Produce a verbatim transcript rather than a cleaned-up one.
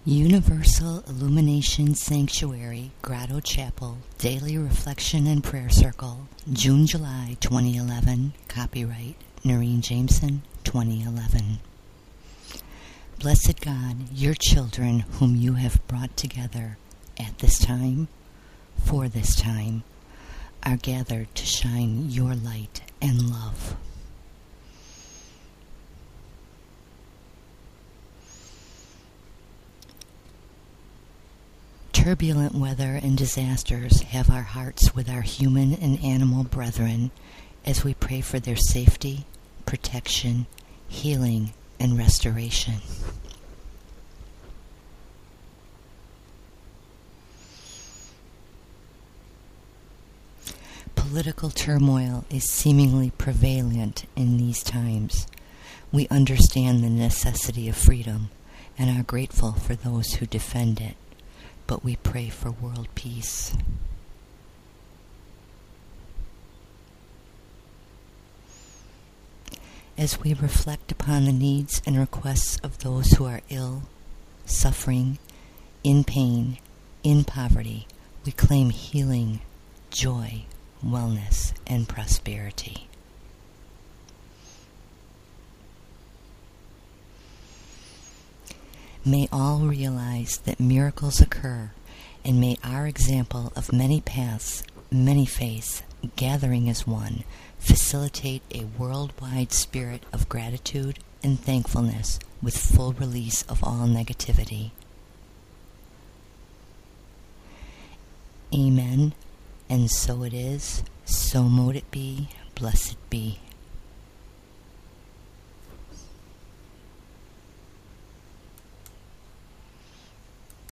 Universal Illumination Sanctuary, Grotto Chapel, Daily Reflection and Prayer Circle, June-July twenty eleven, copyright Noreen Jameson, twenty eleven. Blessed God, your children whom you have brought together at this time, for this time, are gathered to shine your light and love. Turbulent weather and disasters have our hearts with our human and animal brethren as we pray for their safety, protection, healing, and restoration. Political turmoil is seemingly prevalent in these times. We understand the necessity of freedom and are grateful for those who defend it, but we pray for world peace. As we reflect upon the needs and requests of those who are ill, suffering, in pain, in poverty, we claim healing, joy, wellness, and prosperity. May all realize that miracles occur, and may our example of many paths, many faiths, gathering as one, facilitate a worldwide spirit of gratitude and thankfulness with full release of all negativity. Amen. And so it is, so mote it be, blessed be.